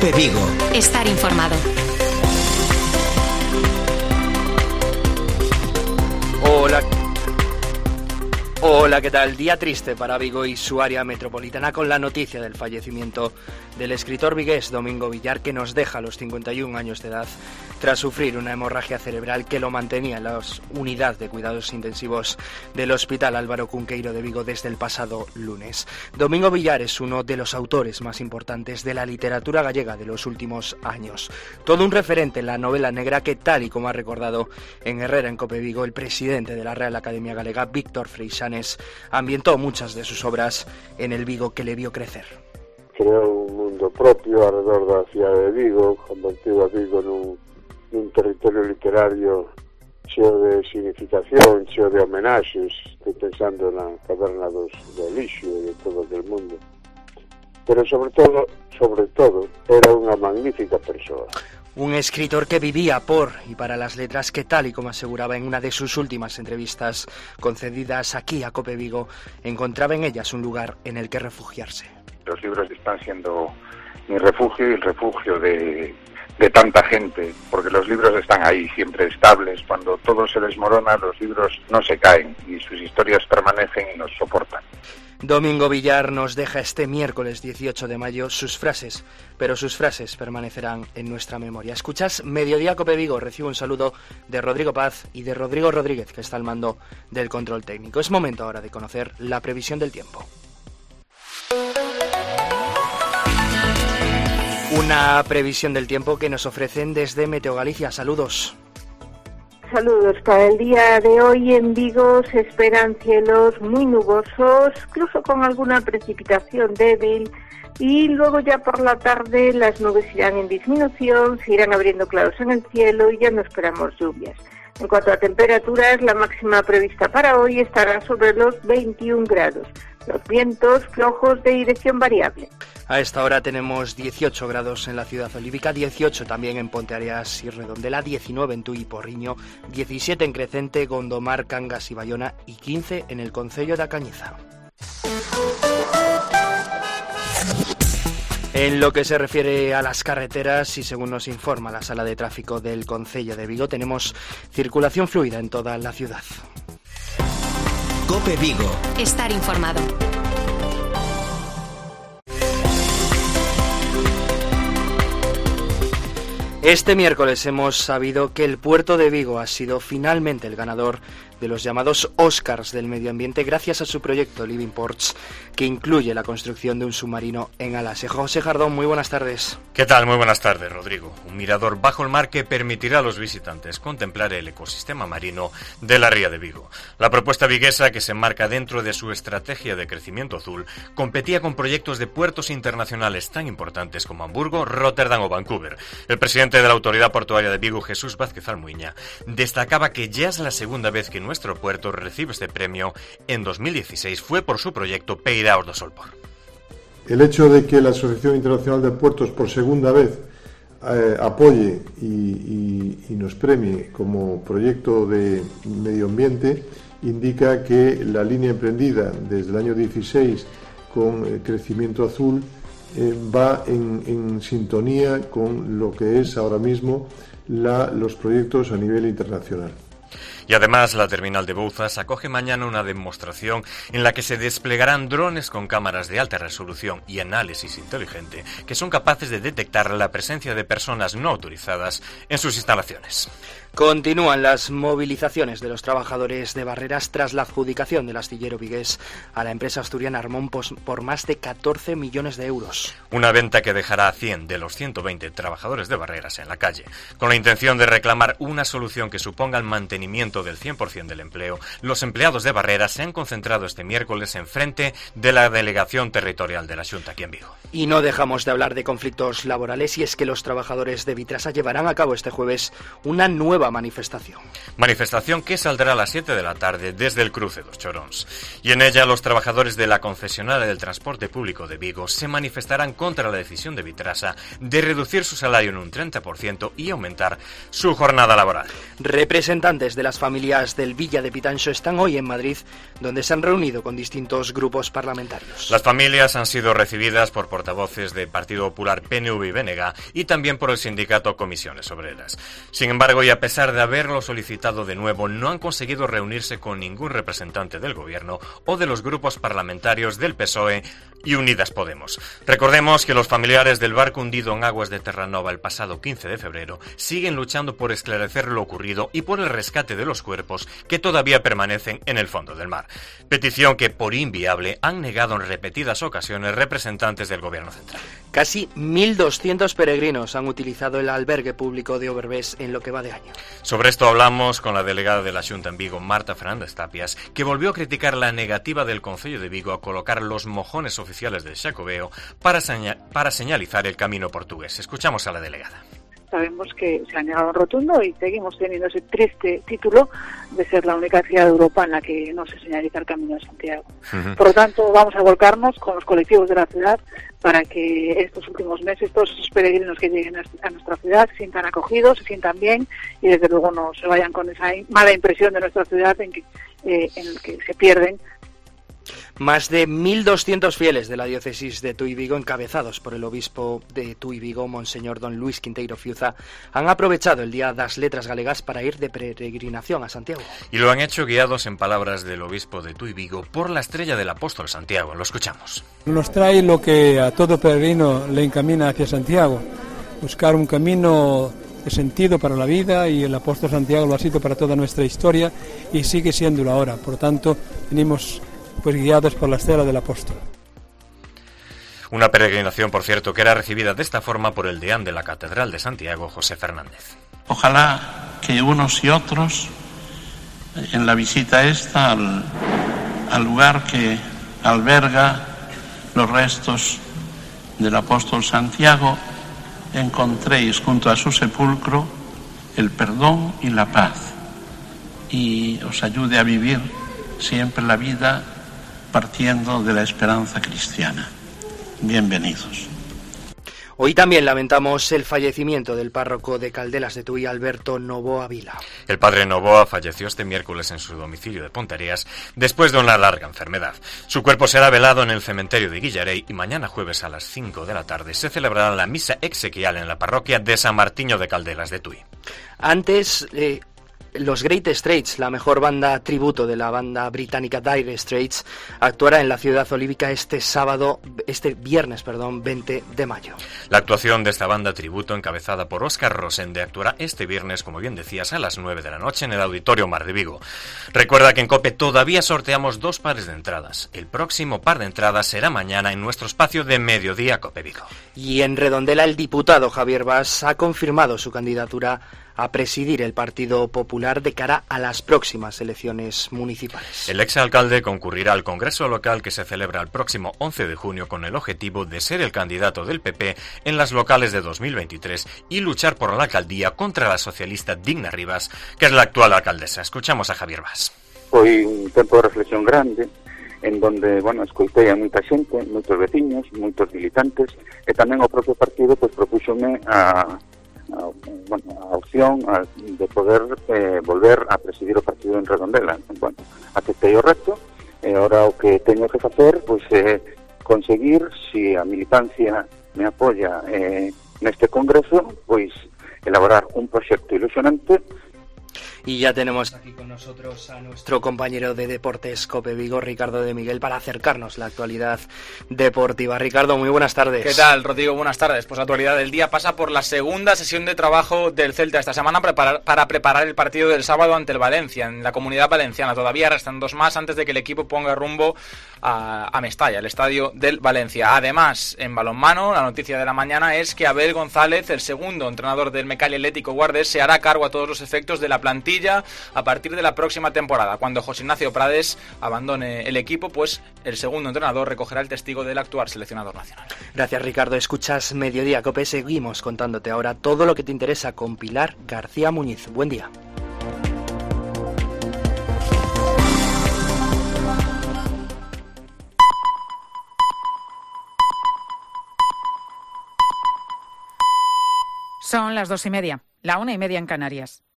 COPE Vigo. Estar informado. Hola, ¿qué tal? Día triste para Vigo y su área metropolitana con la noticia del fallecimiento del escritor vigués Domingo Villar, que nos deja a los 51 años de edad tras sufrir una hemorragia cerebral que lo mantenía en la unidad de cuidados intensivos del Hospital Álvaro Cunqueiro de Vigo desde el pasado lunes. Domingo Villar es uno de los autores más importantes de la literatura gallega de los últimos años. Todo un referente en la novela negra que, tal y como ha recordado en Herrera en COPE Vigo, el presidente de la Real Academia Galega, Víctor Freixanes, ambientó muchas de sus obras en el Vigo que le vio crecer. Creou un mundo propio alrededor da cidade de Vigo, convertiu a Vigo nun territorio literario cheo de significación, cheo de homenaxes. Estou pensando na caverna do lixo e de todo aquel mundo. Pero sobre todo, era unha magnífica persoa. Un escritor que vivía por y para las letras que, tal y como aseguraba en una de sus últimas entrevistas concedidas aquí a COPE Vigo, encontraba en ellas un lugar en el que refugiarse. Los libros están siendo mi refugio y el refugio de tanta gente, porque los libros están ahí, siempre estables. Cuando todo se desmorona, los libros no se caen y sus historias permanecen y nos soportan. Domingo Villar nos deja este miércoles 18 de mayo sus frases, pero sus frases permanecerán en nuestra memoria. Escuchas Mediodía COPE Vigo, recibo un saludo de Rodrigo Paz y de Rodrigo Rodríguez, que está al mando del control técnico. Es momento ahora de conocer la previsión del tiempo. Una previsión del tiempo que nos ofrecen desde Meteo Galicia. Saludos. Saludos. Para el día de hoy en Vigo se esperan cielos muy nubosos, incluso con alguna precipitación débil, y luego ya por la tarde las nubes irán en disminución, se irán abriendo claros en el cielo y ya no esperamos lluvias. En cuanto a temperaturas, la máxima prevista para hoy estará sobre los 21 grados. Los vientos flojos de dirección variable. A esta hora tenemos 18 grados en la ciudad olívica, 18 también en Ponteareas y Redondela, 19 en Tui y Porriño, 17 en Crecente, Gondomar, Cangas y Bayona y 15 en el concello da Cañiza. En lo que se refiere a las carreteras, y según nos informa la sala de tráfico del concello de Vigo, tenemos circulación fluida en toda la ciudad. COPE Vigo. Estar informado. Este miércoles hemos sabido que el puerto de Vigo ha sido finalmente el ganador de los llamados Oscars del medio ambiente gracias a su proyecto Living Ports, que incluye la construcción de un submarino en Alase. José Jardón, muy buenas tardes. ¿Qué tal? Muy buenas tardes, Rodrigo. Un mirador bajo el mar que permitirá a los visitantes contemplar el ecosistema marino de la ría de Vigo. La propuesta viguesa, que se enmarca dentro de su estrategia de crecimiento azul, competía con proyectos de puertos internacionales tan importantes como Hamburgo, Rotterdam o Vancouver. El presidente de la Autoridad Portuaria de Vigo, Jesús Vázquez Almuiña, destacaba que ya es la segunda vez que nuestro puerto recibe este premio. En 2016 fue por su proyecto Peiraos do Solpor. El hecho de que la Asociación Internacional de Puertos por segunda vez apoye y nos premie como proyecto de medio ambiente indica que la línea emprendida desde el año 16 con crecimiento azul va en sintonía con lo que es ahora mismo los proyectos a nivel internacional. Y además la terminal de Bouzas acoge mañana una demostración en la que se desplegarán drones con cámaras de alta resolución y análisis inteligente que son capaces de detectar la presencia de personas no autorizadas en sus instalaciones. Continúan las movilizaciones de los trabajadores de Barreras tras la adjudicación del astillero vigués a la empresa asturiana Armón por más de 14 millones de euros. Una venta que dejará a 100 de los 120 trabajadores de Barreras en la calle. Con la intención de reclamar una solución que suponga el mantenimiento del 100% del empleo, los empleados de Barreras se han concentrado este miércoles en frente de la delegación territorial de la Xunta aquí en Vigo. Y no dejamos de hablar de conflictos laborales, y es que los trabajadores de Vitrasa llevarán a cabo este jueves una nueva nueva manifestación. Manifestación que saldrá a las 7 de la tarde desde el cruce dos Chorons. Y en ella los trabajadores de la concesionaria del transporte público de Vigo se manifestarán contra la decisión de Vitrasa de reducir su salario en un 30% y aumentar su jornada laboral. Representantes de las familias del Villa de Pitanxo están hoy en Madrid, donde se han reunido con distintos grupos parlamentarios. Las familias han sido recibidas por portavoces del Partido Popular, PNV y BNG y también por el sindicato Comisiones Obreras. Sin embargo, y a pesar de haberlo solicitado de nuevo, no han conseguido reunirse con ningún representante del Gobierno o de los grupos parlamentarios del PSOE y Unidas Podemos. Recordemos que los familiares del barco hundido en aguas de Terranova el pasado 15 de febrero siguen luchando por esclarecer lo ocurrido y por el rescate de los cuerpos que todavía permanecen en el fondo del mar. Petición que, por inviable, han negado en repetidas ocasiones representantes del Gobierno central. Casi 1.200 peregrinos han utilizado el albergue público de Overbés en lo que va de año. Sobre esto hablamos con la delegada de la Xunta en Vigo, Marta Fernández Tapias, que volvió a criticar la negativa del Concello de Vigo a colocar los mojones oficiales del Xacobeo para señalizar el camino portugués. Escuchamos a la delegada. Sabemos que se ha negado en rotundo y seguimos teniendo ese triste título de ser la única ciudad de Europa en la que no se señaliza el Camino de Santiago. Por lo tanto, vamos a volcarnos con los colectivos de la ciudad para que estos últimos meses todos esos peregrinos que lleguen a nuestra ciudad se sientan acogidos, se sientan bien y desde luego no se vayan con esa mala impresión de nuestra ciudad en el que se pierden. Más de 1.200 fieles de la diócesis de Tui Vigo, encabezados por el obispo de Tui Vigo, Monseñor Don Luis Quinteiro Fiuza, han aprovechado el Día das Letras Galegas para ir de peregrinación a Santiago. Y lo han hecho guiados, en palabras del obispo de Tui Vigo, por la estrella del apóstol Santiago. Lo escuchamos. Nos trae lo que a todo peregrino le encamina hacia Santiago, buscar un camino de sentido para la vida, y el apóstol Santiago lo ha sido para toda nuestra historia y sigue siéndolo ahora. Por lo tanto, venimos guiados por la estela del apóstol. Una peregrinación, por cierto, que era recibida de esta forma por el deán de la Catedral de Santiago, José Fernández. Ojalá que unos y otros, en la visita esta al lugar que alberga los restos del apóstol Santiago, encontréis junto a su sepulcro el perdón y la paz, y os ayude a vivir siempre la vida partiendo de la esperanza cristiana. Bienvenidos. Hoy también lamentamos el fallecimiento del párroco de Caldelas de Tui, Alberto Novoa Vila. El padre Novoa falleció este miércoles en su domicilio de Pontereas después de una larga enfermedad. Su cuerpo será velado en el cementerio de Guillarey y mañana jueves a las 5 de la tarde se celebrará la misa exequial en la parroquia de San Martiño de Caldelas de Tui. Antes, los Great Straits, la mejor banda tributo de la banda británica Dire Straits, actuará en la Ciudad Olímpica este viernes, 20 de mayo. La actuación de esta banda tributo, encabezada por Óscar Rosende, actuará este viernes, como bien decías, a las 9 de la noche en el Auditorio Mar de Vigo. Recuerda que en COPE todavía sorteamos 2 pares de entradas. El próximo par de entradas será mañana en nuestro espacio de Mediodía COPE Vigo. Y en Redondela, el diputado Javier Bas ha confirmado su candidatura a presidir el Partido Popular de cara a las próximas elecciones municipales. El exalcalde concurrirá al Congreso local que se celebra el próximo 11 de junio con el objetivo de ser el candidato del PP en las locales de 2023 y luchar por la alcaldía contra la socialista Digna Rivas, que es la actual alcaldesa. Escuchamos a Javier Bas. Foi un tempo de reflexión grande en donde, escoitei a moita xente, moitos veciños, moitos militantes, e tamén o propio partido propúxome a opción de poder volver a presidir o partido en Redondela. Aceptei o reto e ahora o que teño que facer é conseguir, si a militancia me apoia neste congreso, elaborar un proxecto ilusionante. Y ya tenemos aquí con nosotros a nuestro compañero de Deportes COPE Vigo, Ricardo de Miguel, para acercarnos la actualidad deportiva. Ricardo, muy buenas tardes. ¿Qué tal, Rodrigo? Buenas tardes. Pues la actualidad del día pasa por la segunda sesión de trabajo del Celta esta semana para preparar el partido del sábado ante el Valencia, en la Comunidad Valenciana. Todavía restan 2 más antes de que el equipo ponga rumbo a Mestalla, el estadio del Valencia. Además, en balonmano, la noticia de la mañana es que Abel González, el segundo entrenador del Mecalia Atlético Guardés, se hará cargo a todos los efectos de la plantilla plantilla a partir de la próxima temporada. Cuando José Ignacio Prades abandone el equipo, pues el segundo entrenador recogerá el testigo del actual seleccionador nacional. Gracias, Ricardo. Escuchas Mediodía Cope. Seguimos contándote ahora todo lo que te interesa con Pilar García Muñiz. Buen día. Son las 2:30, la 1:30 en Canarias.